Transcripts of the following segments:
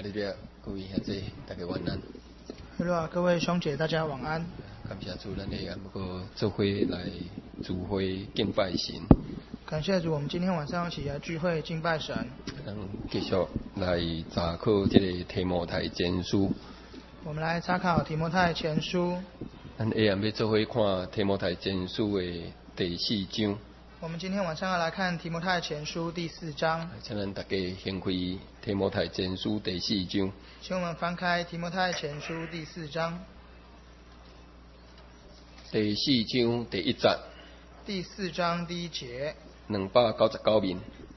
哈利路亚，各位兄弟，大家晚安。哈利路亚，各位兄姐，大家晚安。 感谢主，咱哋能够做会来主会敬拜神。 感谢主，我们今天晚上一起来聚会敬拜神。 继续来查考这个提摩太前书。 我们来查考提摩太前书。 咱下暗要做会看提摩太前书的第4章。 我们今天晚上要来看提摩太前书第4章。 请咱大家掀开提摩太前书第4章。 请我们翻开提摩太前书第4章。 第4章第1节。 第4章第1节。 299面。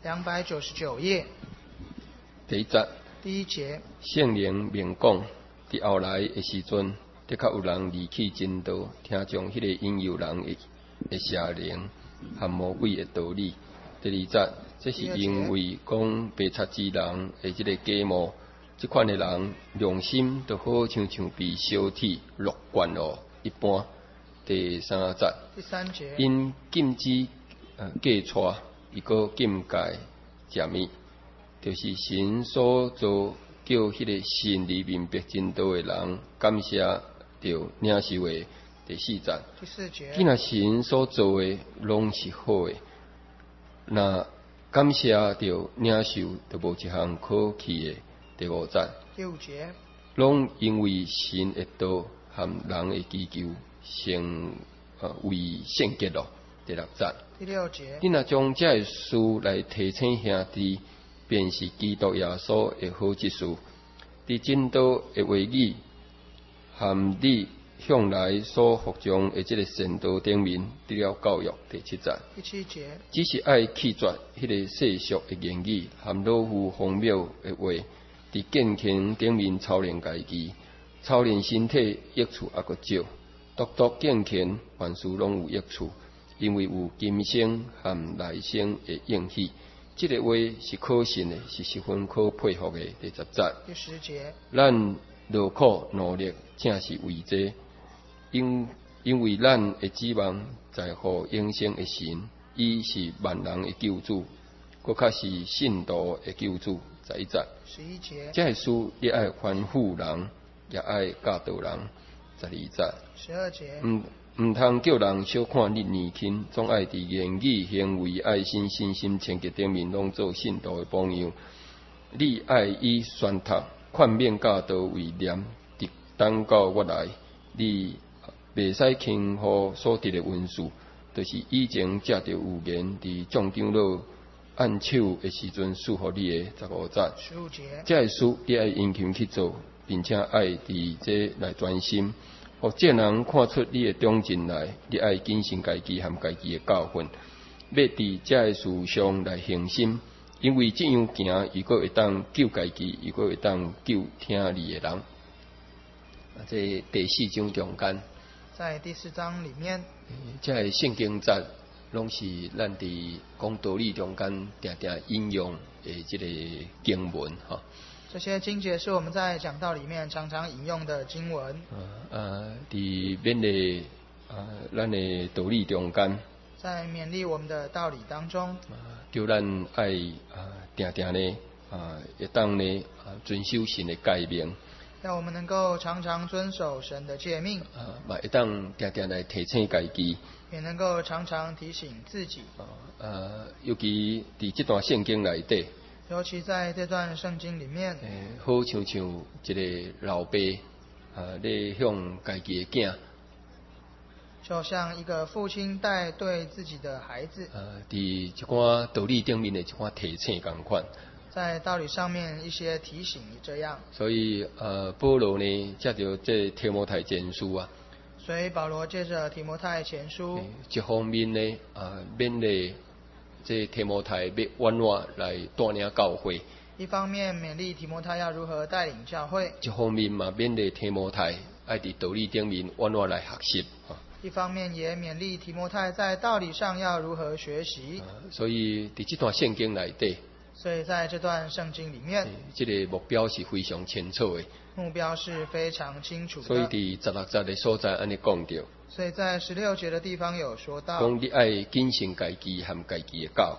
299页。 第1节。 第1节。 圣灵明讲，伫后来的时阵，的确有人离弃真道，听从迄个引诱人的邪灵和魔鬼的道理。第2节，这是因为讲白贼之人的这个假冒，这款的人良心就好像被烧铁烙惯了一般。第3节。 第3节。 因禁止戒带，伊个禁戒食面，就是神所做叫迄个信里明白真道的人，感谢着领受的。第4节。 第4节。 既然神所做的拢是好的，那感谢着领受，就无一项可弃的。第5节。 第5节。 拢因为神的道和人的祈求，成为圣洁咯。第6节。 第6节。 你若将这事来提醒兄弟，便是基督耶稣的好之事。伫真道的话语，含你向来所服从的这个圣道顶面，得了教育。第7节。 第7节。 只是爱弃绝迄个世俗的言语，含老夫荒谬的话，伫健康顶面操练家己，操练身体益处也阁少，独健康，万事拢有益处。因为有今生和来生的应许，这个话是可信的，是十分可佩服的。第10节。 第10节。 咱劳苦努力，正是为这，因为咱的指望在乎永生的神，伊是万人的救主，搁较是信徒的救主。11节。 11节。 这事你爱吩咐人，也爱教导人。12节。 12节。 毋通叫人小看你年轻，总爱伫言语、行为、爱心、信心、清洁顶面，拢做信徒的榜样。你爱以宣读、劝勉、教导为念，直等到我来。你袂使轻忽所得的文书，就是以前借着有言伫众长老按手的时阵赐予你的。15节。 15节。 这事你爱殷勤去做，并且爱伫这来专心。互这人看出你的忠贞来，你爱谨慎家己和家己的教训，要伫这事上来恒心，因为这样行，如果会当救家己，如果会当救听你的人。这第4章中间， 在第4章里面， 这圣经节拢是咱伫讲道理中间常常引用的这个经文哈。 这些经节是我们在讲道里面常常引用的经文。 伫勉励咱的道理中间， 在勉励我们的道理当中， 叫咱爱定定呢会当呢遵守神的诫命， 让我们能够常常遵守神的诫命， 嘛会当定定来提醒家己， 也能够常常提醒自己。 尤其伫这段圣经内底。 尤其在这段圣经里面， 好像一个老爸咧向家己的囝， 就像一个父亲带对自己的孩子， 伫一寡道理顶面的一寡提醒共款， 在道理上面一些提醒这样。 所以保罗呢借着这提摩太前书啊， 所以保罗借着提摩太前书， 一方面呢勉励这提摩太要稳稳来带领教会， 一方面勉励提摩太要如何带领教会， 一方面嘛勉励提摩太爱伫道理顶面稳稳来学习。 一方面也勉励提摩太在道理上要如何学习。 所以伫这段圣经内底， 所以在这段圣经里面， 这个目标是非常清楚的。 目标是非常清楚的。 所以伫16节的所在安尼讲到。 所以在16节的地方有说到， 讲你爱谨慎家己和家己的教训。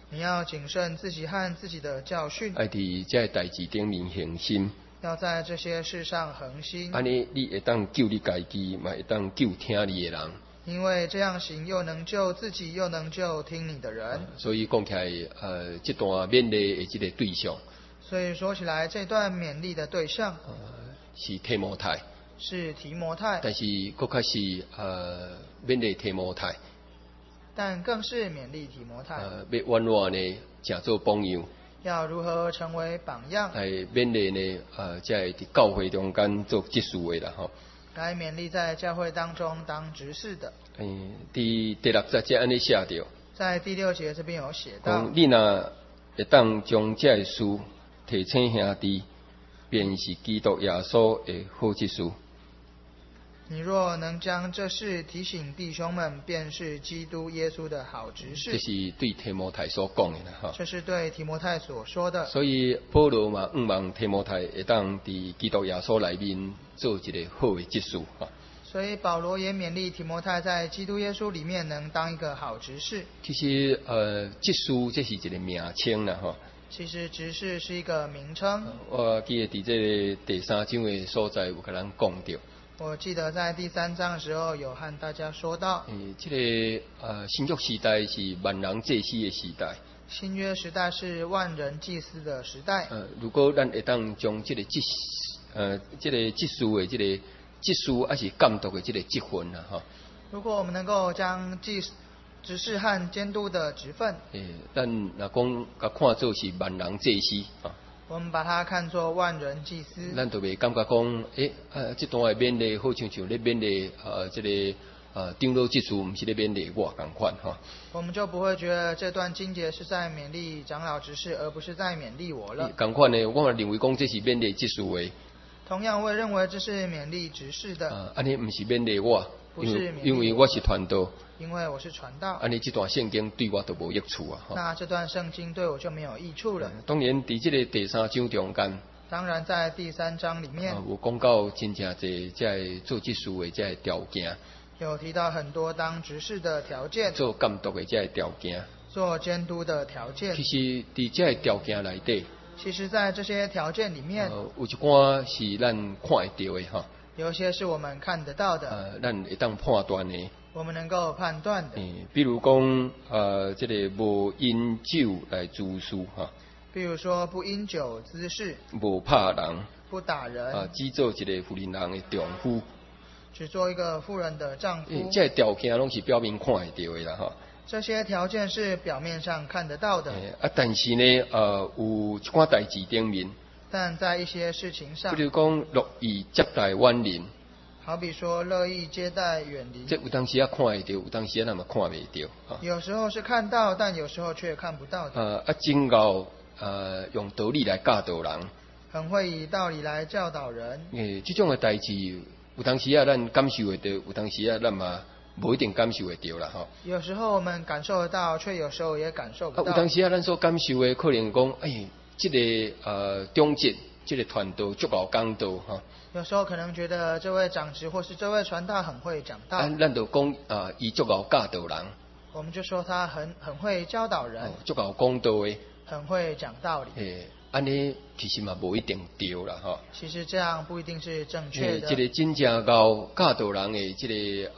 你要谨慎自己和自己的教训， 爱伫这代志顶面恒心。 要在这些事上恒心。 安尼你会当救你家己，嘛会当救听你的人。 因为这样行，又能救自己，又能救听你的人。 所以讲起来，这段勉励的这个对象， 所以说起来，这段勉励的对象， 是提摩太， 是提摩太， 但是更较是勉励提摩太， 但更是勉励提摩太， 要婉婉的成做榜样， 要如何成为榜样， 来勉励呢？才会伫教会中间做执事的啦吼。 来勉励在教会当中当执事的。 第60节安尼写着， 在第6节这边有写到， 讲你若会当将这个事提醒兄弟，便是基督耶稣的好执事。 你若能将这事提醒弟兄们，便是基督耶稣的好执事。 这是对提摩太所讲的啦吼。 这是对提摩太所说的。 所以保罗嘛，望提摩太会当伫基督耶稣内面做一个好的执事哈。 所以保罗也勉励提摩太在基督耶稣里面能当一个好执事。 其实执事这是一个名称啦吼。 其实执事是一个名称。 我记得伫这个第3章的所在有甲咱讲到。 我记得在第3章的时候有和大家说到， 这个新约时代是万人祭司的时代。 新约时代是万人祭司的时代。 如果咱会当将这个执事的这个执事还是监督的这个职分啦哈。 如果我们能够将执事和监督的职分， 咱若讲甲看作是万人祭司啊。 我们把它看作万人祭司， 咱就袂感觉讲，这段的勉励好像咧勉励这个长老执事，毋是咧勉励我共款哈。 我们就不会觉得这段经节是在勉励长老执事，而不是在勉励我了。 共款的，我嘛认为讲这是勉励执事的。 同样，我也认为这是勉励执事的。 安尼毋是勉励我， 不是勉励因为我是传道。 因为我是传道， 安尼这段圣经对我都无益处啊！ 那这段圣经对我就没有益处了。 当然，伫这个第3章中间， 当然在第3章里面， 有讲到真正侪在做执事的这条件， 有提到很多当执事的条件， 做监督的这条件， 做监督的条件。 其实伫这条件内底， 其实在这些条件里面， 有一寡是咱看会到的哈。 有些是我们看得到的， 咱会当判断的。 我们能够判断的。 比如讲，这个无因酒来滋事哈。 比如说，不因酒滋事， 无拍人， 不打人， 只做一个妇人的丈夫， 只做一个妇人的丈夫。 这条件拢是表面看会到的啦哈。 这些条件是表面上看得到的。 但是呢，有一寡代志顶面。 但在一些事情上， 比如讲乐意接待远邻， 好比说乐意接待远邻， 这有当时看会到，有当时那么看袂到。 有时候是看到，但有时候却看不到的。 真够用道理来教导人， 很会以道理来教导人。 这种的代志，有当时咱感受会到，有当时咱嘛无一定感受会到啦吼。 有时候我们感受得到，却有时候也感受不到。 有当时咱所感受的，可能讲，这个中职，这个传道足够讲道哈。 有时候可能觉得这位长执或是这位传道很会讲道。 咱就讲伊足够教导人。 我们就说他很会教导人。 足够讲道的。 很会讲道理。 安尼其实嘛无一定对啦哈。 其实这样不一定是正确的。 这个真正够教导人的这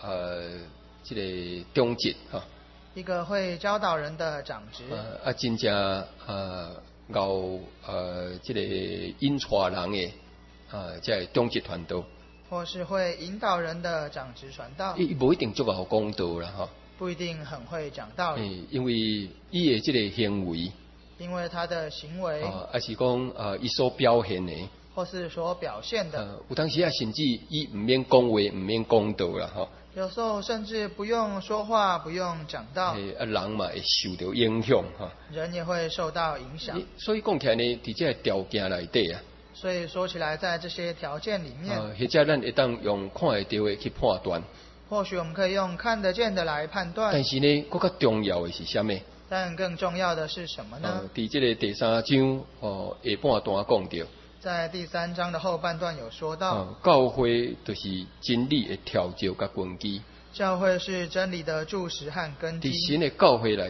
个中职哈。一个会教导人的长执。 真正够这个引带人的这个中职传道。 或是会引导人的长执传道。 伊无一定足够讲道啦哈。 不一定很会讲道理。 因为伊的这个行为。 因为他的行为。 还是讲伊所表现的。 或是所表现的。 有当时甚至伊唔免讲话，唔免讲道啦哈。 有时候甚至不用说话，不用讲道。 人嘛会受到影响哈。 人也会受到影响。 所以讲起来呢，伫这条件内底啊。 所以说起来，在这些条件里面， 或者咱会当用看会到的去判断。 或许我们可以用看得见的来判断。 但是呢，更加重要的是什么？ 但更重要的是什么呢？ 伫这个第3章下半段讲到。 在第3章的后半段有说到。 教会就是真理的调教甲根基。 教会是真理的柱石和根基。 伫神的教会内底。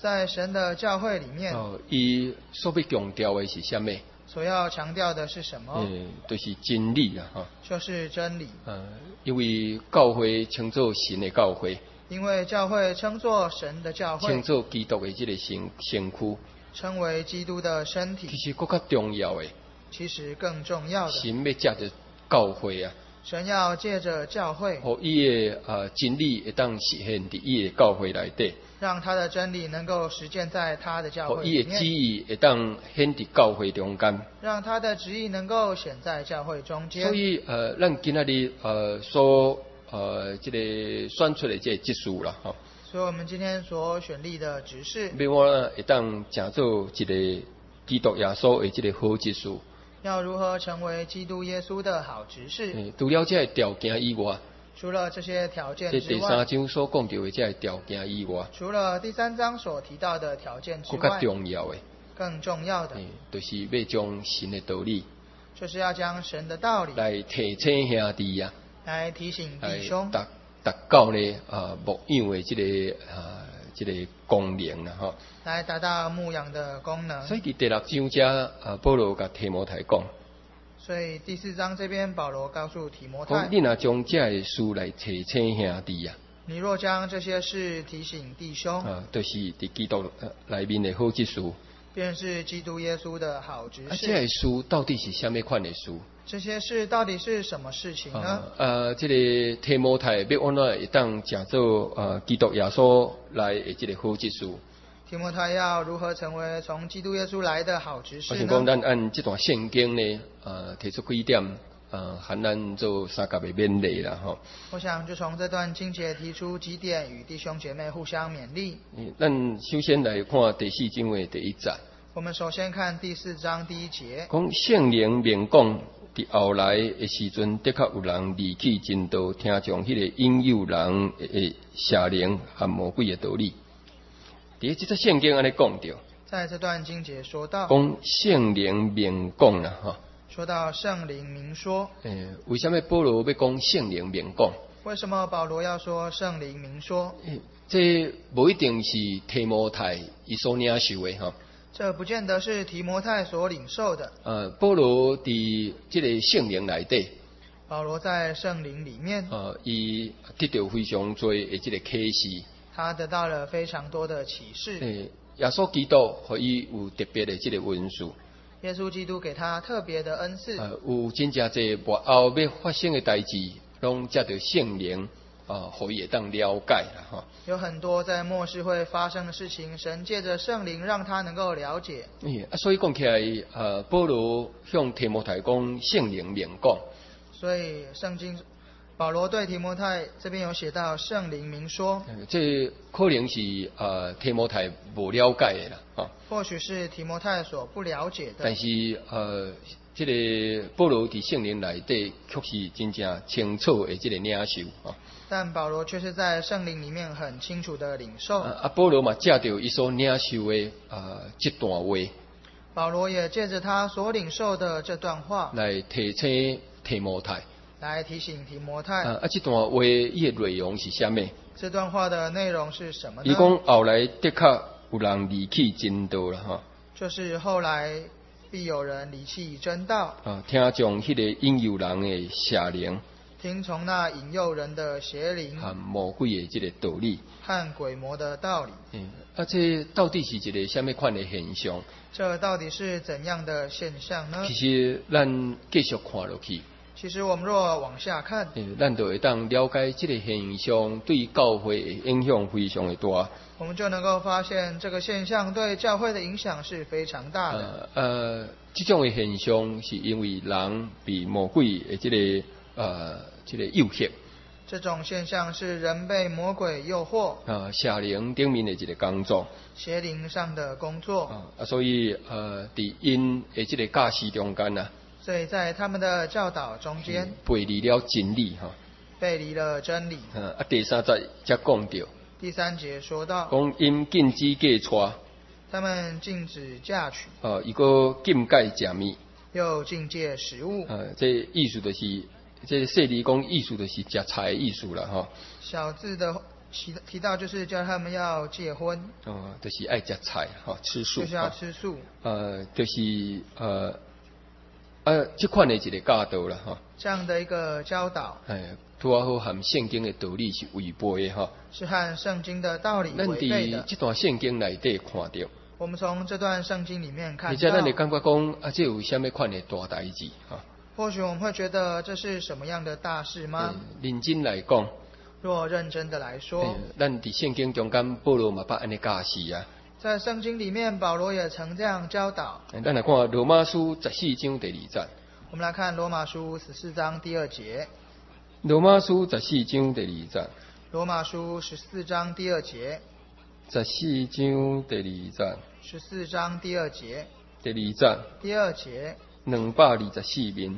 在神的教会里面， 伊所要强调的是什么？ 所要强调的是什么？ 就是真理啦， 就是真理。 因为教会称作神的教会， 因为教会称作神的教会， 称作基督的这个身躯， 称为基督的身体。 其实更加重要的， 其实更重要的， 神要借着教会啊， 神要借着教会， 互伊的真理会当实现伫伊的教会内底， 让他的真理能够实践在他的教会里面， 互伊的旨意会当显伫教会中间， 让他的旨意能够显在教会中间。 所以咱今仔日所这个选出的这个职事啦， 所以我们今天所选立的执事， 要我会当成做一个基督耶稣的这个好职事。 要如何成为基督耶稣的好执事？ 除了这个条件以外， 除了这些条件之这第外， 三章所讲到的这个条件以外， 除了第3章所提到的条件之更加外， 重要的， 更重要的， 就是要将神的道理， 就是要将神的道理来提醒兄弟啊， 来提醒弟兄， 达到呢牧养的这个功能啦， 来达到牧养的功能。 所以伫第6章遮保罗甲提摩太讲， 所以第4章这边保罗告诉提摩太， 你若将这个事来提醒兄弟啊， 你若将这些事提醒弟兄， 就是伫基督内面的好职事。 便是基督耶稣的好执事。 这个事到底是什么款的事？ 这些事到底是什么事情呢？ 这个提摩太要安怎会当成做基督耶稣来的这个好职事？ 提摩太要如何成为从基督耶稣来的好执事呢？ 我想讲，咱按这段圣经呢，提出几点，含咱做三甲的勉励啦， 我想就从这段经节提出几点，与弟兄姐妹互相勉励。 咱首先来看第4章的第1节。 我们首先看第4章第1节， 讲圣灵明讲，伫后来的时阵，的确有人离弃真道，听从迄个引诱人的邪灵和魔鬼的道理。伫这圣经安尼讲着， 在这段经节说到， 讲圣灵明讲啦， 说到圣灵明说。 为什么保罗要讲圣灵明讲？ 为什么保罗要说圣灵明说？ 这无一定是提摩太伊所领受的这不见得是提摩太所领受的。 保罗伫这个圣灵内底， 保罗在圣灵里面， 伊得到非常多的这个启示。 他得到了非常多的启示。 耶稣基督和伊有特别的这个恩赐。 耶稣基督给他特别的恩赐。 有真正侪幕后要发生的代志，拢借着圣灵互伊会当了解啦有很多在末世会发生的事情，神借着圣灵让他能够了解。 所以讲起来，保罗向提摩太讲圣灵明讲。 所以圣经保罗对提摩太这边有写到圣灵明说， 这可能是提摩太无了解的啦， 或许是提摩太所不了解的。 但是这个保罗伫圣灵内底，确实真正清楚的这个领受但保罗却是在圣灵里面很清楚的领受。 保罗嘛借着伊所领受的这段话， 保罗也借着他所领受的这段话来提醒提摩太。 来提醒提摩太。 这段话伊的内容是什么？ 这段话的内容是什么呢？ 伊讲后来的确有人离弃真道啦， 就是后来必有人离弃真道， 听从迄个引诱人的邪灵， 听从那引诱人的邪灵和魔鬼的这个道理， 和鬼魔的道理。 这到底是一个什么款的现象？ 这到底是怎样的现象呢？ 其实咱继续看落去。 其实我们若往下看， 咱就会当了解这个现象对教会的影响非常的大。 我们就能够发现这个现象对教会的影响是非常大的。 这种的现象是因为人被魔鬼的这个诱惑。 这种现象是人被魔鬼诱惑。 邪灵顶面的一个工作。 邪灵上的工作。 所以伫因的这个教示中间啊。 所以在他们的教导中间， 背离了真理背离了真理。 第3节才讲到， 第3节说到， 讲因禁止嫁娶， 他们禁止嫁娶， 伊个禁戒食物， 又禁戒食物。 这意思就是，这细字讲意思就是食菜的意思啦小字的提到就是叫他们要戒荤， 就是爱吃菜吃素， 就是要吃素， 就是这款的一个教导啦这样的一个教导， 拄好和圣经的道理是违背的是和圣经的道理违背的。 咱伫这段圣经内底看到， 我们从这段圣经里面看到， 而且咱会感觉讲这有啥物款的大代志或许我们会觉得这是什么样的大事吗？ 认真来讲， 若认真的来说， 咱伫圣经中间保罗嘛捌安尼教示啊。 在圣经里面，保罗也曾这样教导。 咱来看罗马书14章第2节。 我们来看罗马书14章第2节。 罗马书14章第2节。 罗马书14章第2节。 14章第2节。 14章第2节。 第2节。 第2节。 224面。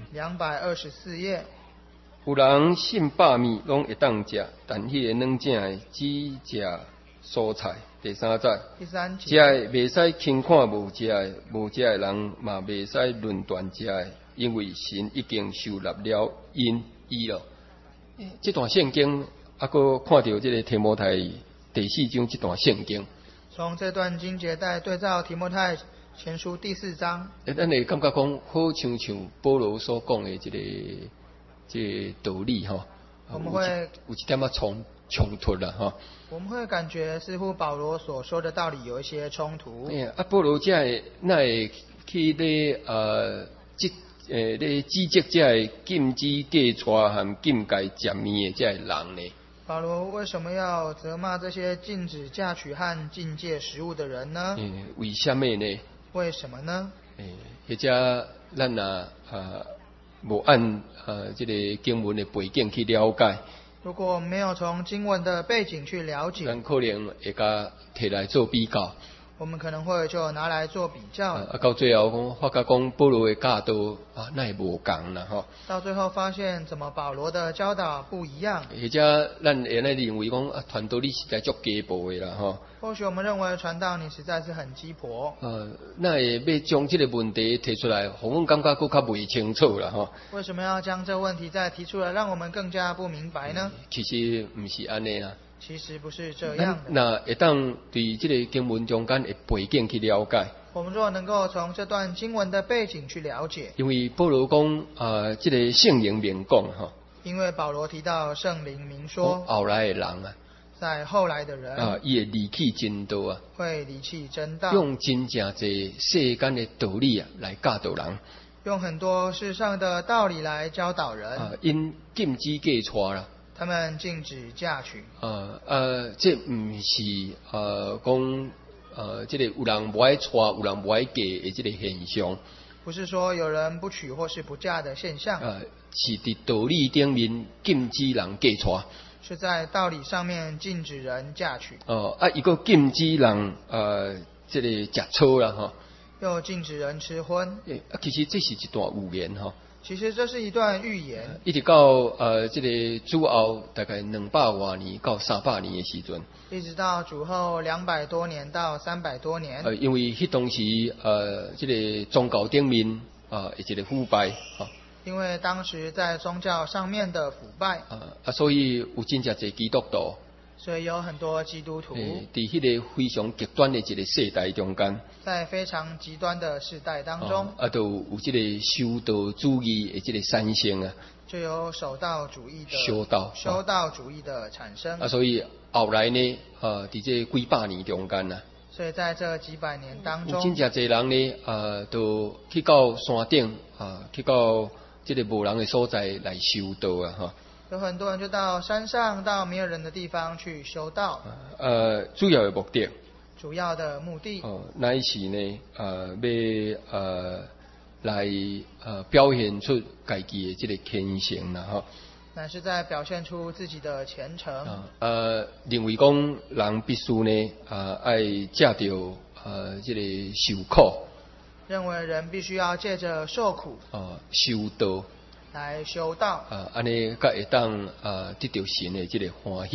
224页。 有人信百面拢会当食，但迄个软正的只食蔬菜。第3节。 第3节。 食的袂使轻看无食的，无食的人嘛袂使论断食的，因为神已经收纳了伊了。这段圣经搁看到这个提摩太第4章这段圣经。 从这段经节再对照提摩太前书第4章， 咱会感觉讲好像保罗所讲的这个道理我们会有一点冲突啦我们会感觉似乎保罗所说的道理有一些冲突。 保罗那会去咧咧指责这禁止戒带和禁戒食面的这人呢？ 保罗为什么要责骂这些禁止嫁娶和禁戒食物的人呢？ 为什么呢？ 为什么呢？ 或者咱无按这个经文的背景去了解， 如果没有从经文的背景去了解， 咱可能会甲摕来做比较。 我们可能会就拿来做比较。 到最后发觉讲保罗的教导那会无共啦到最后发现怎么保罗的教导不一样。 或者咱会安尼认为讲传道你实在足鸡婆的啦或许我们认为传道你实在是很鸡婆。 那会要将这个问题提出来，互阮感觉更较袂清楚啦为什么要将这问题再提出来，让我们更加不明白呢？ 其实不是安尼啦。 其实不是这样的。 那会当对这个经文中间的背景去了解。 我们若能够从这段经文的背景去了解， 因为保罗讲这个圣灵明讲因为保罗提到圣灵明说， 后来的人在后来的人伊会离弃真道会离弃真道， 用真正侪世间的道理来教导人， 用很多世上的道理来教导人。 因禁止戒带啦。 他们禁止嫁娶。 这唔是讲这个有人不爱娶，有人不爱嫁的这个现象。 不是说有人不娶或是不嫁的现象。 是伫道理顶面禁止人嫁娶。 是在道理上面禁止人嫁娶。 伊个禁止人这个食草啦又禁止人吃荤。 其实这是一段预言其实这是一段预言， 一直到这个主后大概200多年到300年的时阵， 一直到主后200多年到300多年。 因为迄当时这个宗教顶面一个腐败因为当时在宗教上面的腐败所以有真正侪基督徒。 所以有很多基督徒伫迄个非常极端的一个世代中间， 在非常极端的世代当中， 就有这个修道主义的这个产生就有守道主义的修道主义的产生所以后来呢，伫这几百年中间所以在这几百年当中， 有真正侪人呢，都去到山顶去到这个无人的所在来修道有很多人就到山上，到没有人的地方去修道。 主要的目的，乃是呢，要来表现出家己的这个虔诚啦乃是在表现出自己的虔诚。 认为讲人必须呢，爱借着这个受苦。 认为人必须要借着受苦修道来修道安尼才会当得到神的这个欢喜，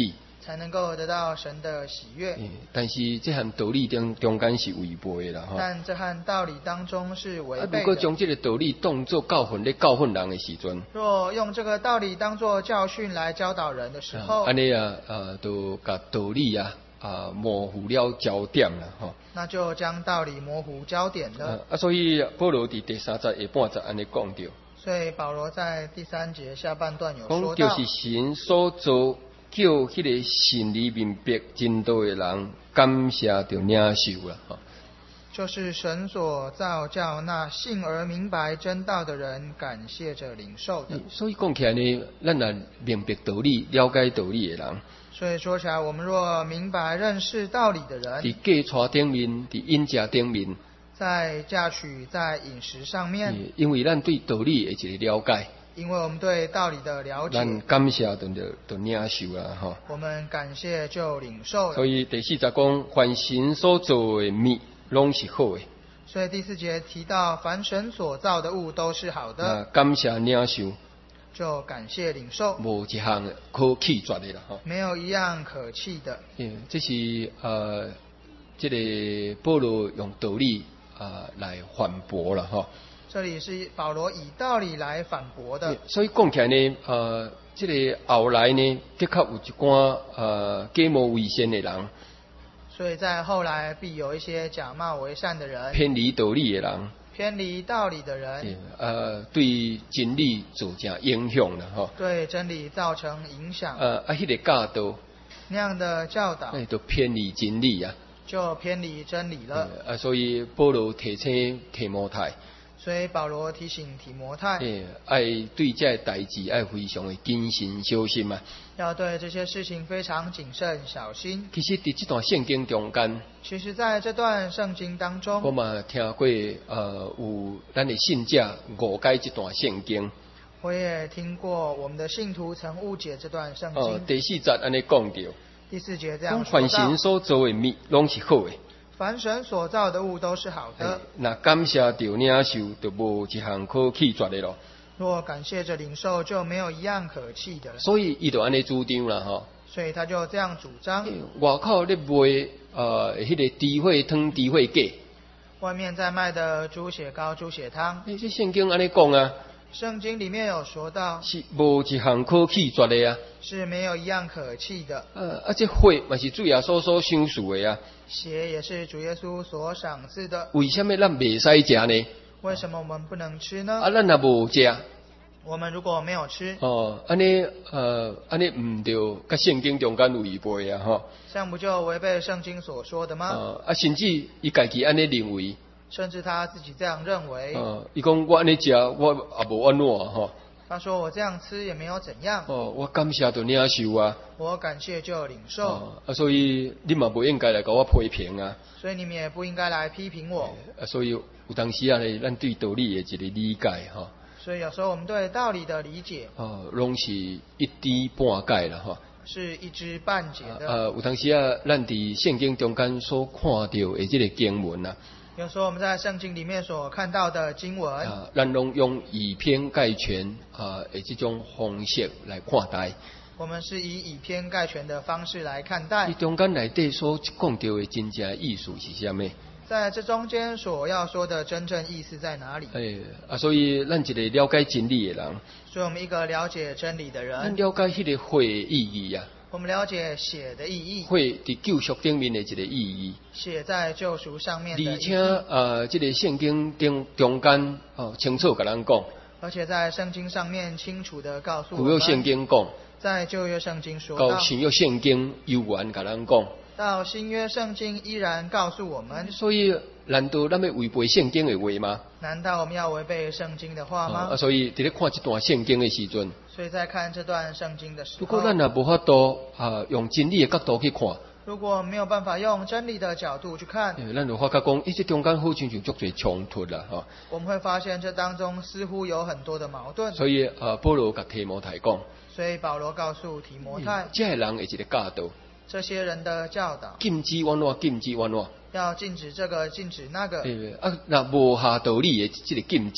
才能够得到神的喜悦。 但是这和道理中间是违背的啦， 但这和道理当中是违背如果的。 将这个道理当作教训咧教训人的时阵， 若用这个道理当作教训来教导人的时候， 安尼都把道理模糊了焦点啦，吼。 那就将道理模糊焦点了。 所以保罗伫第3节下半节安尼讲到， 所以保罗在第3节下半段有讲说到， 就是神所造，叫迄个信里明白真道的人，感谢着领受啦，吼。 就是神所造，叫那信而明白真道的人感谢着领受的。 所以讲起来呢，咱若明白道理、了解道理的人， 所以说起来，我们若明白认识道理的人， 伫嫁娶顶面，伫饮食顶面， 在嫁娶、在饮食上面， 因为咱对道理的一个了解， 因为我们对道理的了解， 咱感谢就领受啦，吼。 我们感谢就领受了。 所以第4节讲，凡神所造的物，拢是好的。 所以第4节提到，凡神所造的物都是好的， 感谢领受， 就感谢领受， 无一项可弃绝的啦，吼。 没有一样可弃的。 这是这个保罗用道理来反驳了，吼。 这里是保罗以道理来反驳的。 所以讲起来呢，这个后来呢，的确有一寡假冒为善的人， 所以在后来必有一些假冒为善的人， 偏离道理的人， 偏离道理的人， 对真理造成影响了，吼。 对真理造成影响。 迄个教导， 那样的教导， 就偏离真理啊。 就偏离真理了。 所以保罗提醒提摩太， 所以保罗提醒提摩太， 爱对这代志爱非常的谨慎小心嘛。 要对这些事情非常谨慎小心。 其实伫这段圣经中间， 其实在这段圣经当中， 我嘛听过有咱的信者误解这段圣经。 我也听过我们的信徒曾误解这段圣经。 第4节安尼讲到， 第4节这样说到， 凡神所造的物拢是好的， 凡神所造的物都是好的。 那感谢着领受，就无一项可弃绝的咯。 若感谢着领受，就没有一样可弃的了。 所以伊就安尼主张啦，吼。 所以他就这样主张。 外口咧卖迄个猪血汤、猪血粿， 外面在卖的猪血糕、猪血汤， 这圣经安尼讲啊， 圣经里面有说到， 是无一项可弃绝的啊。 是没有一样可弃的。 这血嘛是主耶稣所赏赐的啊。 血也是主耶稣所赏赐的。 为什么咱袂使食呢？ 为什么我们不能吃呢？ 咱若无食， 我们如果没有吃， 安尼唔对，甲圣经中间违背啊，吼。 这样不就违背圣经所说的吗？ 甚至伊家己安尼认为， 甚至他自己这样认为。 伊讲我安尼食，我也无安怎吼。 他说我这样吃也没有怎样。 我感谢就领受啊。 我感谢就领受。 所以你嘛不应该来甲我批评啊。 所以你们也不应该来批评我。 所以有当时啊咧，咱对道理的一个理解吼。 所以有时候我们对道理的理解， 拢是一知半解啦，吼。 是一知半解的。 有当时啊，咱伫圣经中间所看到的这个经文啊。 有时候我们在圣经里面所看到的经文， 咱拢用以偏概全的这种方式来看待。 我们是以偏概全的方式来看待。 中间内底所讲到的真正意思是啥物？ 在这中间所要说的真正意思在哪里？ 所以咱一个了解真理的人， 所以我们一个了解真理的人， 咱了解迄个血的意义啊。 我们了解血的意义， 血伫救赎顶面的一个意义， 血在救赎上面的意义。 而且这个圣经中间清楚甲咱讲， 而且在圣经上面清楚的告诉我们， 旧约圣经讲， 在旧约圣经说到， 到新约圣经犹原甲咱讲， 到新约圣经依然告诉我们。 所以难道咱要违背圣经的话吗？ 难道我们要违背圣经的话吗？ 所以伫咧看这段圣经的时阵， 所以在看这段圣经的时候， 如果咱也无法度用真理的角度去看， 如果没有办法用真理的角度去看， 咱就发觉讲，这中间好像就足侪冲突啦，吼。 我们会发现这当中似乎有很多的矛盾。 所以保罗甲提摩太讲， 所以保罗告诉提摩太， 这人的一个教导， 这些人的教导， 禁止安怎，禁止安怎， 要禁止这个，禁止那个。 那无下道理的这个禁止啊，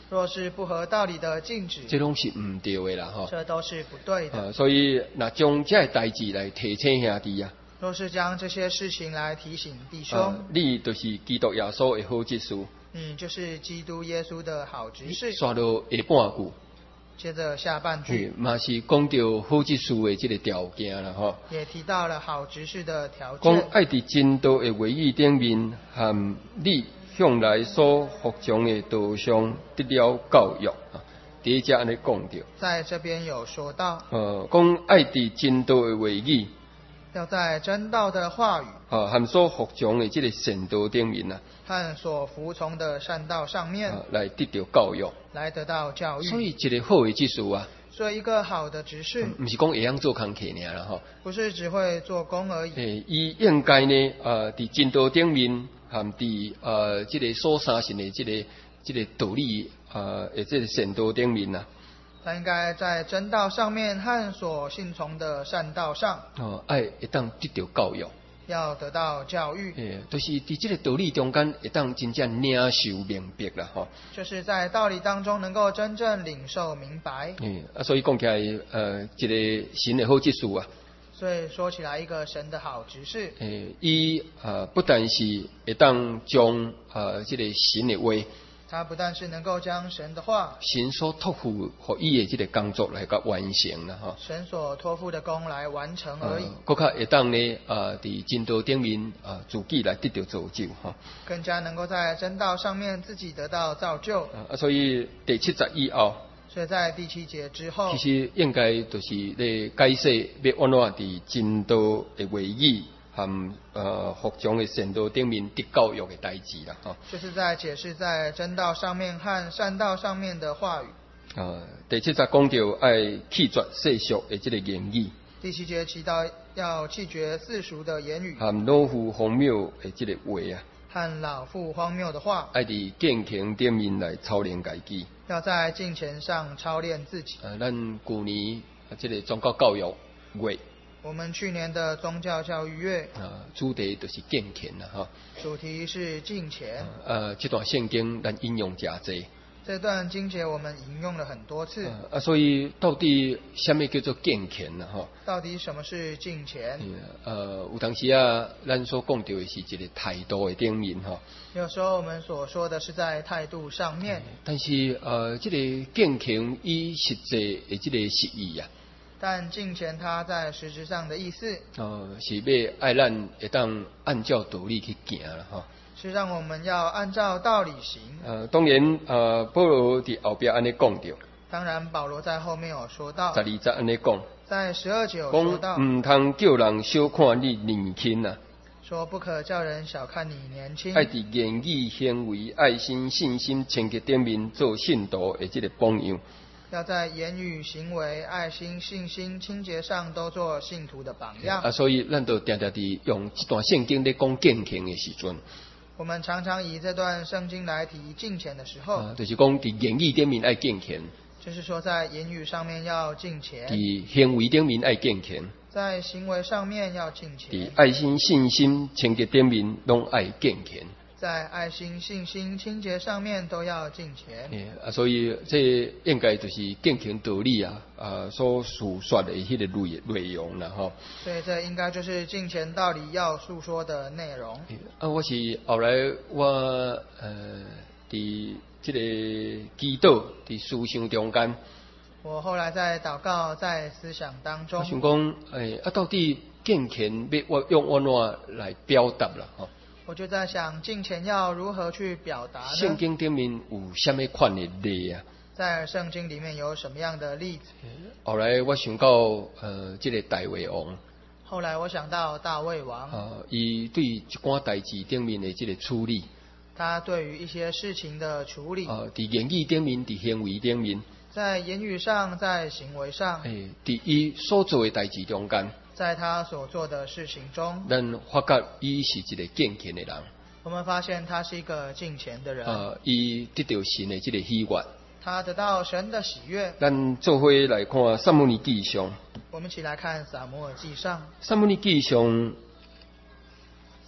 若是不合道理的禁止， 这拢是唔对的啦吼。 这都是不对的。 所以那将这个代志来提醒兄弟啊， 若是将这些事情来提醒弟兄， 你就是基督耶稣的好执事， 你就是基督耶稣的好执事。 刷到下半句。 接着下半句， 嘛是讲到好执事的这个条件啦吼。 也提到了好执事的条讲件。 爱伫真道的话语顶面，和你向来所服从的道上得了教育啊。第一节安尼讲到， 在这边有说到， 讲爱伫真道的话语， 要在真道的话语和所服从的这个善道顶面啊， 和所服从的善道上面， 来得到教育， 来得到教育。 所以一个好的执事啊， 所以一个好的执事， 不是讲会晓做工课尔啦吼， 不是只会做工而已。 伊应该呢，伫真道顶面，和伫这个所相信的这个道理这个善道顶面啊。 他应该在真道上面和所信从的善道上， 爱会当得到教育， 要得到教育， 就是伫这个道理中间会当真正领受明白啦吼。 就是在道理当中能够真正领受明白。 所以讲起来，一个神的好执事啊。 所以说起来，一个神的好执事， 伊不但是会当将这个神的话。 他不但是能够将神的话， 神所托付予伊的这个工作来甲完成啦吼， 神所托付的功来完成而已。 更较会当呢伫真道顶面自己来得到造就吼， 更加能够在真道上面自己得到造就。 所以第7节以后， 所以在第7节之后， 其实应该就是咧解释要安怎伫真道的话语。和服从的善道顶面得教育的代志啦，吼。就是在解释在真道上面和善道上面的话语。 第7节讲到爱弃绝世俗的这个言语。 第7节提到要弃绝世俗的言语。 和老妇荒谬的这个话啊。 和老妇荒谬的话。 爱伫敬虔顶面来操练家己。 要在敬虔上操练自己。 咱旧年这个宗教教育月。 我们去年的宗教教育月主题就是敬虔啦，哈。 主题是敬虔。 这段圣经咱引用真多。 这段经节我们引用了很多次。 所以到底什么叫做敬虔呢？哈。 到底什么是敬虔？ 有当时啊，咱所讲到的是一个态度的顶面哈。 有时候我们所说的是在态度上面。 但是这个敬虔以实际的这个实意啊。 但敬虔它在实质上的意思， 是要爱咱会当按照道理去行啦，哈。 是让我们要按照道理行。 当然，保罗伫后边安尼讲到。 当然，保罗在后面有说到。 12节安尼讲。 在12节有说到。 唔通叫人小看你年轻啊。 说不可叫人小看你年轻。 爱伫言语、行为、爱心、信心、清洁顶面做信徒的这个榜样。 要在言语、行为、爱心、信心、清洁上都做信徒的榜样。 所以咱就常常地用这段圣经咧讲敬虔的时阵， 我们常常以这段圣经来提敬虔的时候， 就是讲伫言语顶面爱敬虔， 就是说在言语上面要敬虔； 伫行为顶面爱敬虔， 在行为上面要敬虔； 伫爱心、信心、清洁顶面拢爱敬虔。 在爱心、信心、清洁上面都要敬虔。 所以这应该就是敬虔道理所述说的迄个内容啦，吼。 所以这应该就是敬虔道理要述说的内容。 我是后来我伫这个祈祷伫思想中间， 我后来在祷告在思想当中， 我想讲，到底敬虔要用安怎来表达啦，吼。 我就在想，敬虔要如何去表达呢？ 圣经顶面有什么款的例啊？ 在圣经里面有什么样的例子？ 后来我想到，这个大卫王。 后来我想到大卫王。 伊对一寡代志顶面的这个处理。 他对于一些事情的处理。 伫言语顶面，伫行为顶面。 在言语上，在行为上。 伫伊所做的代志中间。 在他所做的事情中， 咱发觉伊是一个敬虔的人。 我们发现他是一个敬虔的人。 伊得到神的这个喜悦。 他得到神的喜悦。 咱做伙来看撒母耳记上。 我们一起来看撒母耳记上。 撒母耳记上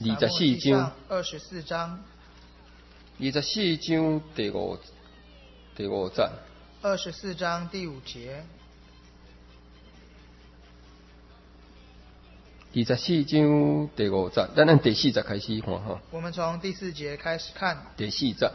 24章。 24章。 24章第第5节。 24章第5节。 24章第5节，咱按第4节开始看哈。 我们从第4节开始看。 第4节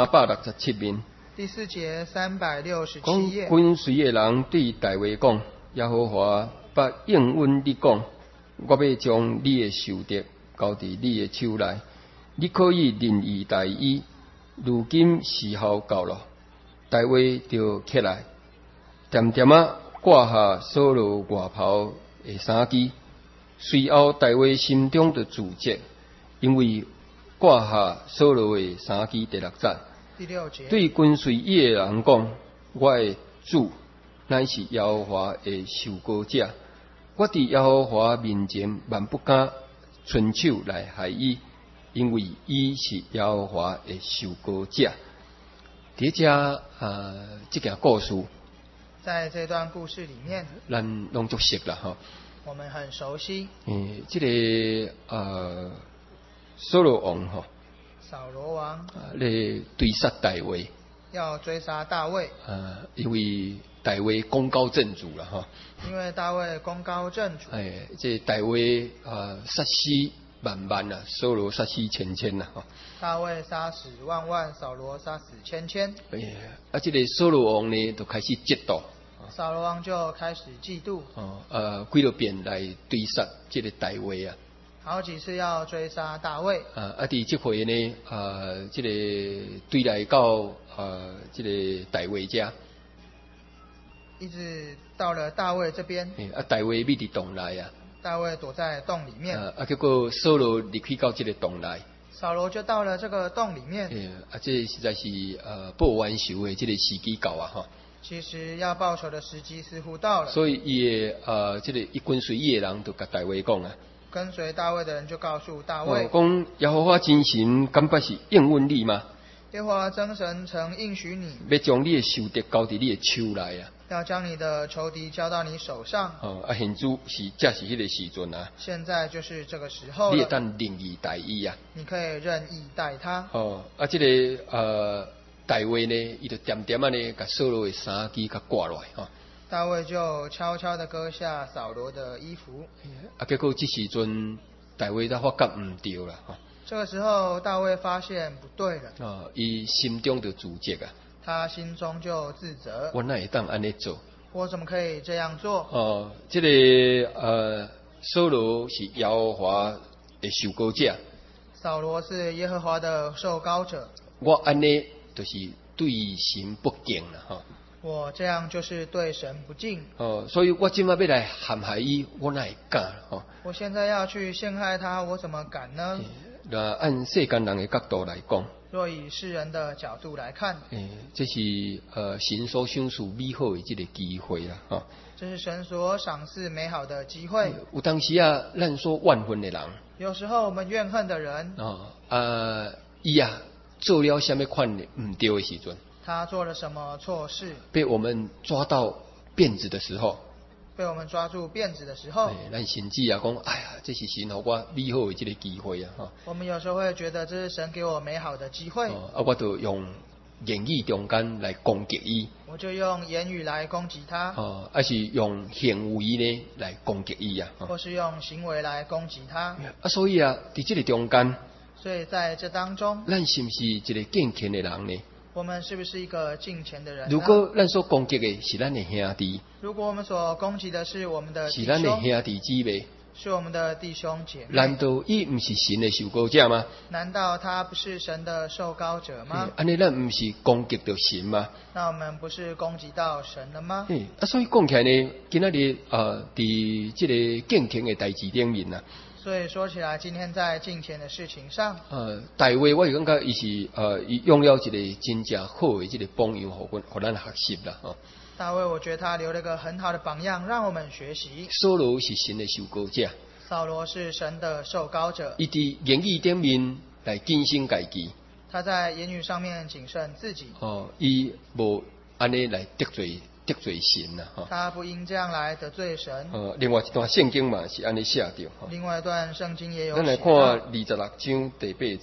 367面。 第4节367 讲页。 跟随的人对大卫讲：耶和华把应允你讲，我要将你的仇敌交伫你的手内，你可以任意待伊。如今时候到了，大卫就起来，点点啊挂下扫罗外袍的衫机。随后大卫心中的主责，因为挂下扫罗的衫机。第6节。 第6节。对跟随伊的人讲：我的主乃是耶和华的受膏者，我伫耶和华面前万不敢伸手来害伊，因为伊是耶和华的受膏者。伫这件故事， 在这段故事里面， 咱拢熟悉啦吼。 我们很熟悉。 这个扫罗王吼。 扫罗王来追杀大卫， 要追杀大卫。 因为大卫功高震主了哈。 因为大卫功高震主。 这大卫杀死万万啊，扫罗杀死千千呐哈。 大卫杀死万万，扫罗杀死千千。 这个扫罗王呢，就开始嫉妒。 扫罗王就开始嫉妒。 几多遍来追杀这个大卫啊。 好几次要追杀大卫。 伫这回呢，这个追来到这个大卫家， 一直到了大卫这边。 大卫秘伫洞内啊。 大卫躲在洞里面。 结果扫罗离开到这个洞内。 扫罗就到了这个洞里面。 这实在是报完仇的这个时机到啊哈。 其实要报仇的时机似乎到了。 所以伊的这个一跟随伊的人就甲大卫讲啊。 跟随大卫的人就告诉大卫， 讲耶和华真神敢不是应允你吗？ 耶和华真神曾应许你， 要将你的仇敌交伫你的手内啊， 要将你的仇敌交到你手上。 现在正是迄个时阵啊， 现在就是这个时候了。 你会当任意待伊啊， 你可以任意待他。 这个大卫呢，伊就点点啊呢，甲扫罗的衫机甲挂落来哈。 大卫就悄悄地割下扫罗的衣服。 结果这时阵大卫才发觉唔对啦。 这个时候大卫发现不对了。 伊心中就自责啊。 他心中就自责。 我哪会当安尼做？ 我怎么可以这样做？ 这个扫罗是耶和华的受膏者。 扫罗是耶和华的受膏者。 我安尼就是对神不敬啦哈。 我这样就是对神不敬。 所以我今晚要来陷害伊，我哪会敢？ 我现在要去陷害他，我怎么敢呢？ 那按世间人的角度来讲， 若以世人的角度来看， 这是神所赏赐美好的这个机会啦，哈。 这是神所赏赐美好的机会。 有当时啊，咱所怨恨的人， 有时候我们怨恨的人， 伊做了什么款的唔对的时阵。 他做了什么错事？ 被我们抓到辫子的时候， 被我们抓住辫子的时候， 咱甚至啊讲，哎呀，这是神给我美好的这个机会啊！ 我们有时候会觉得这是神给我美好的机会。 我就用言语中间来攻击伊。 我就用言语来攻击他。 还是用行为呢来攻击伊啊？ 或是用行为来攻击他。 所以啊，在这个中间， 所以在这当中， 咱是不是一个敬虔的人呢？ 我们是不是一个敬虔的人呢？ 如果咱所攻击的是咱的兄弟， 如果我们所攻击的是我们的弟兄， 是咱的兄弟姊妹， 是我们的弟兄姐妹， 难道伊不是神的受膏者吗？ 难道他不是神的受膏者吗？ 安尼咱不是攻击到神吗？ 那我们不是攻击到神了吗？ 所以讲起来呢，今仔日在这个敬虔的代志顶面啊。 所以说起来，今天在敬虔的事情上， 大卫我感觉伊是伊用了一个真正好的这个榜样，互咱学习啦。 大卫，我觉得他留了个很好的榜样，让我们学习。 扫罗是神的受膏者， 扫罗是神的受膏者。 伊伫言语顶面来谨慎家己， 他在言语上面谨慎自己。 伊无安尼来得罪神呐， 他不应这样来得罪神。 另外一段圣经嘛是安尼写着。 另外一段圣经也有写。 咱来看26章第8节。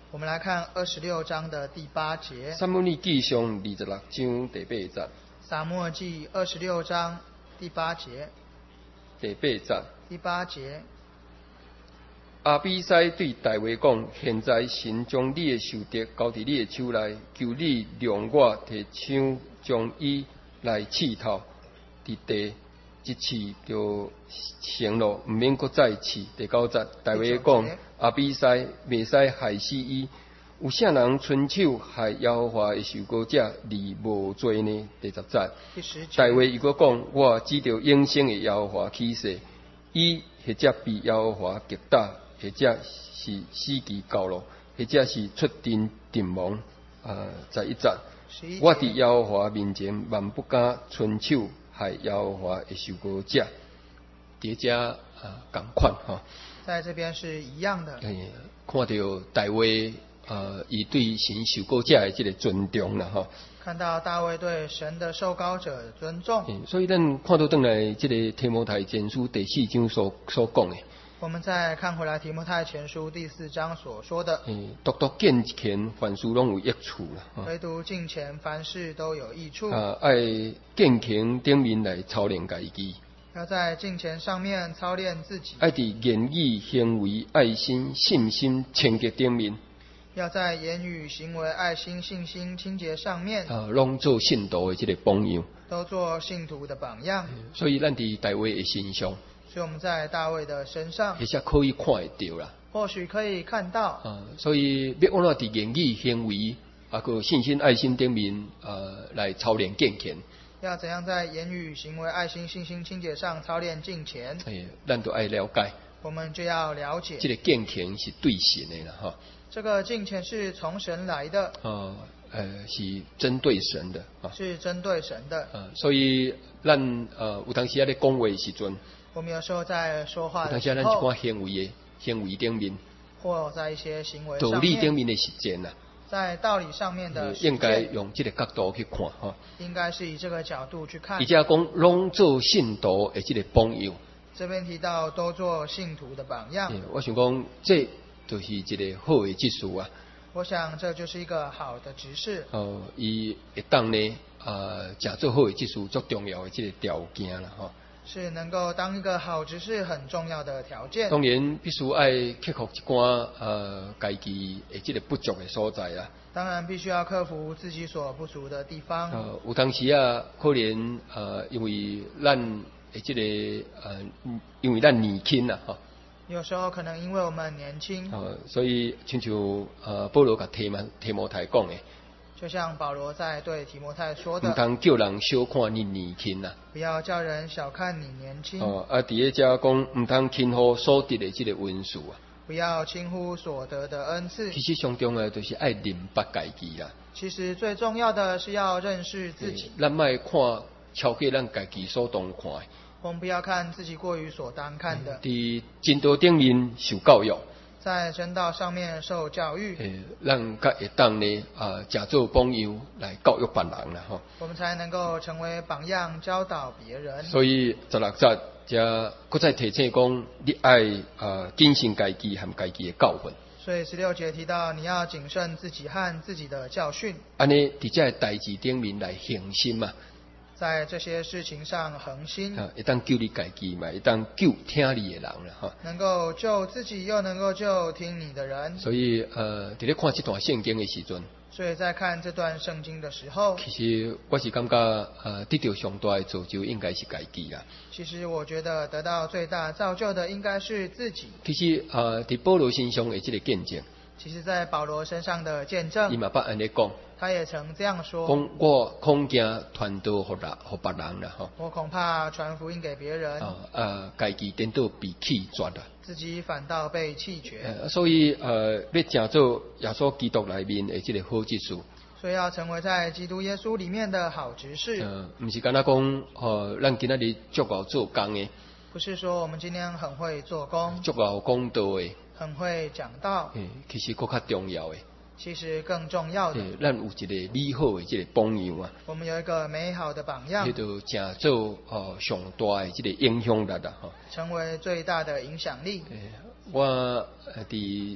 我们来看26章的第8节。 撒母耳記上26章第8節。 撒母耳記26章第8節。 第8節。 第8節。 亞比篩對大衛講：現在神將你的仇敵交佇你的手內，求你讓我摕槍將伊來刺透，佇地一刺就成咯，毋免閣再刺。第9節，大衛講：亞比篩袂使害死伊，有啥人伸手害耶和華的受膏者而無罪呢？第10節，大衛又閣講：我指着永生的耶和華起誓，伊或者被耶和華擊打，或者是死期到咯，或者是出陣亡。11節，我佇耶和華面前萬不敢伸手害耶和華的受膏者。迭只同款哈。 在這邊是一樣的。 看到大衛伊對神受膏者的這個尊重啦，哈。 看到大衛對神的受膏者的尊重。 所以咱看到轉來這個提摩太前書第4章所講的。 我們再看回來提摩太前書第4章所說的。 獨獨敬虔凡事攏有益處啦。 唯獨敬虔凡事都有益處。 愛敬虔頂面來操練家己。 要在敬虔上面操練自己。 愛佇言語、行為、愛心、信心、清潔頂面。 要在言語、行為、愛心、信心、清潔上面。 攏做信徒的這個榜樣。 都做信徒的榜樣。 所以咱佇大衛的身上。 所以我們在大衛的身上， 其實可以看得到啦。 或許可以看到。 所以要按怎佇言語、行為、個信心、愛心頂面，來操練敬虔。 要怎樣在言語、行為、愛心、信心、清潔上操練敬虔？ 咱都愛了解。 我們就要了解。 這個敬虔是對神的啦，哈。 這個敬虔是從神來的。 是針對神的。 是針對神的。 所以咱有當時咧講話的時陣。 我們有時候在說話的時候， 有當時咱一寡行為頂面， 或在一些行為上面， 道理頂面的實踐啦， 在道理上面的實踐， 應該用這個角度去看哈。 應該是以這個角度去看。 而且講攏做信徒的這個榜樣。這邊提到都做信徒的榜樣。 我想講，這就是一個好的指示啊。 我想這就是一個好的指示。 伊會當呢誠做好的指示最重要的這個條件啦，哈。 是能夠當一個好執事很重要的條件。 當然必須愛克服一寡家己的這個不足的所在啦。 當然必須要克服自己所不足的地方。 有當時可能因為咱的這個因為咱年輕啦，哈。 有時候可能因為我們年輕。 所以親像保羅甲提摩太講的。 就像保羅在對提摩太說的， 唔通叫人小看你年輕啦， 不要叫人小看你年輕。 第一家講唔通輕忽所得的這個恩賜啊， 不要輕忽所得的恩賜。 其實上重要就是愛認捌家己啦。 其實最重要的是要認識自己。 咱莫看超過咱家己所當看的。 我們不要看自己過於所當看的。 佇真道頂面受教育。 在真道上面受教育， 讓佢會當呢假做榜樣來教育別人啦，吼。 我們才能夠成為榜樣，教導別人。 所以16節則擱再提醒講，你愛謹慎家己和家己的教訓。 所以16節提到你要謹慎自己和自己的教訓。 安尼佇這代志頂面來恒心嘛。 在這些事情上恆心， 會當救你家己嘛，會當救聽你的人啦，哈。 能夠救自己，又能夠救聽你的人。 所以佇咧看這段聖經的時陣， 所以在看這段聖經的時候， 其實我是感覺得到上大的造就應該是家己啦。 其實我覺得得到最大造就的應該是自己。 其實佇保羅身上的這個見證， 其實在保羅身上的見證， 伊嘛捌安尼講。 他也曾這樣說： 講我恐驚傳道給別人啦，吼。我恐怕傳福音給別人。 家己顛倒被棄絕啦。 自己反倒被棄絕。 所以要成做耶穌基督裡面的這個好執事。 所以要成為在基督耶穌裡面的好執事。 唔是單單講咱今仔日足夠做工的。 不是說我們今天很會做工。 足夠講道的。 很會講道。 其實更較重要的。 其實更重要的， 咱有一個美好的這個榜樣啊。 我們有一個美好的榜樣。 叫做成做上大的這個影響力啦，吼。 成為最大的影響力。 我佇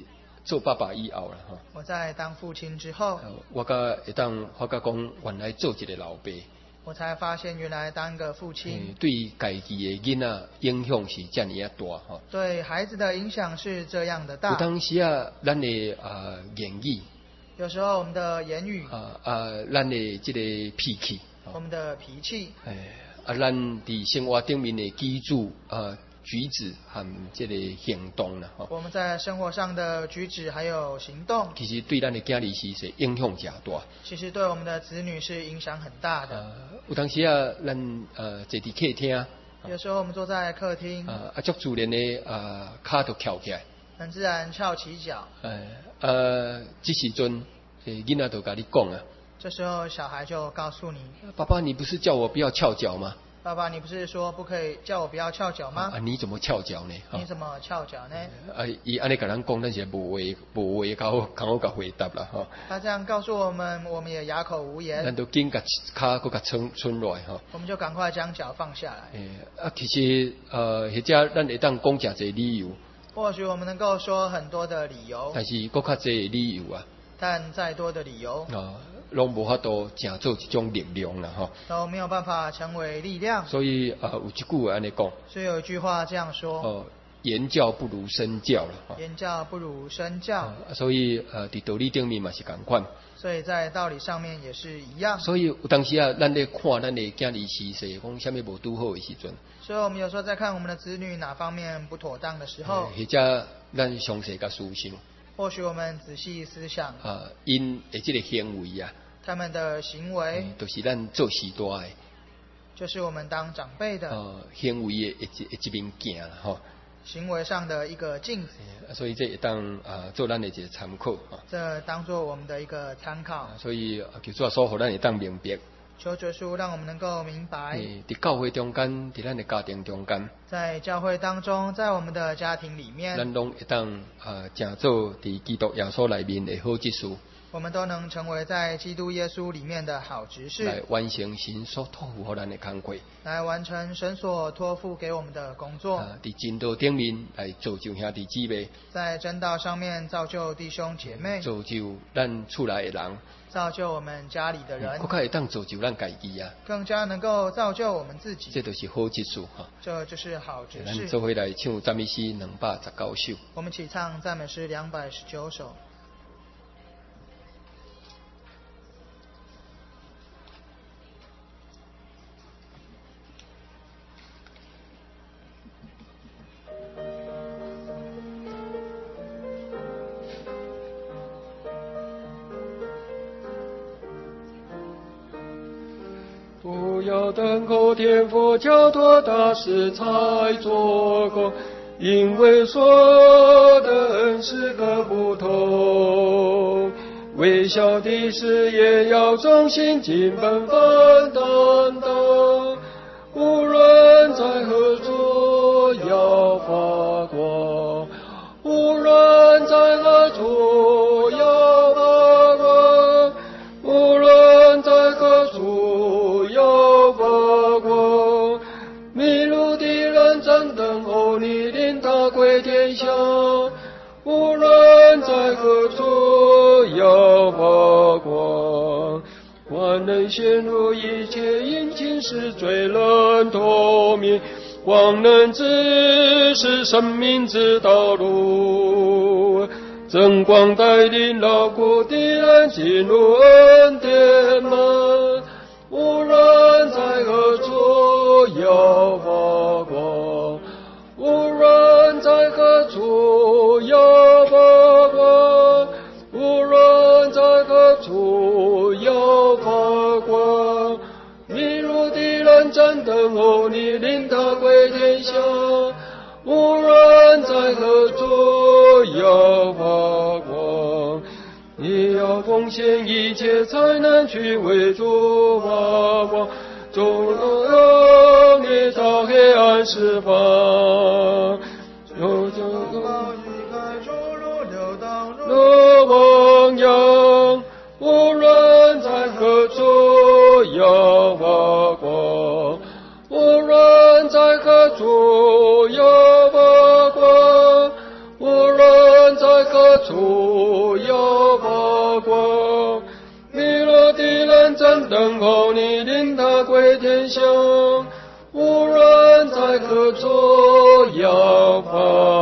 做爸爸以后啦吼， 我在当父亲之后， 我甲会当发觉讲，原来做一个老爸， 我才发现原来当个父亲对家己的囡仔影响是这么大吼。 对孩子的影响是这样的大。 有当时啊，咱的言语， 有时候我们的言语， 咱的这个脾气， 我们的脾气， 咱伫生活顶面的基础举止和这个行动啦， 我们在生活上的举止还有行动， 其实对咱的囝儿是影响较大。 其实对我们的子女是影响很大的。 有当时啊，咱坐伫客厅， 有时候我们坐在客厅， 足自然的骹都翘起来， 很自然翘起脚。 这时阵囡仔就甲你讲啊， 这时候小孩就告诉你， 爸爸，你不是叫我不要翘脚吗？ 爸爸，你不是说不可以叫我不要翘脚吗？ 你怎么翘脚呢？ 你怎么翘脚呢？ 伊安尼甲咱讲，咱是无话较好回答啦吼。 他这样告诉我们，我们也哑口无言。 咱都紧甲骹搁甲伸落来吼。 我们就赶快将脚放下来。 其实或者咱会当讲诚侪理由。 或许我们能够说很多的理由， 但是搁较侪的理由啊。 但再多的理由拢无法度成做一种力量啦吼， 都没有办法成为力量。 所以有一句话安尼讲， 所以有一句话这样说， 言教不如身教啦。 言教不如身教。 所以伫道理顶面嘛是共款。 所以在道理上面也是一样。 所以有当时啊，咱咧看咱的囝儿时势，讲啥物无拄好的时阵。 所以我们有时候在看我们的子女哪方面不妥当的时候， 或者咱详细甲思想。 或许我们仔细思想， 因的这个行为啊， 他们的行为， 都是咱做时代的， 就是我们当长辈的行为的一面镜啦吼， 行为上的一个镜子。 所以这也当做咱的一个参考这当做我们的一个参考。 所以求主所互咱会当明白。 求主稣让我们能够明白， 在教会中间，在咱的家庭中间， 在教会当中，在我们的家庭里面， 咱拢会当成做在基督耶稣里面的好执事。 我们都能成为在基督耶稣里面的好执事， 来完成神所托付给咱的工作， 来完成神所托付给我们的工作。 在真道顶面来造就兄弟姊妹， 在真道上面造就弟兄姐妹， 造就咱厝内的人， 造就我们家里的人， 更加会当造就咱家己啊， 更加能够造就我们自己。 这就是好执事哈， 这就是好执事。 咱做回来唱赞美诗219首， 我们起唱赞美诗219首。 不要等候天父交托大事才做工，因为所的恩是个不同。微小的事也要忠心尽本分担当，无论在何处要发光，无论在何处要发光，无论在何处要发光。迷路的人正等候你领他归天乡，无论在何处要发光。万能显露一切阴晴是罪人透明，光能指示生命之道路，真光带领劳苦的人进入恩典门，无论在何处要发光，无论在何处要发光，无论在何处要发光。迷路的人正等候你领他归天乡，无论在何处要发光。你要奉献一切才能去为主发光，主让你到黑暗释放，有这个的汪洋，无论在何处要发光，无论在何处要发光，无论在何处愿真等候你领他归天乡，无论在何处摇摆。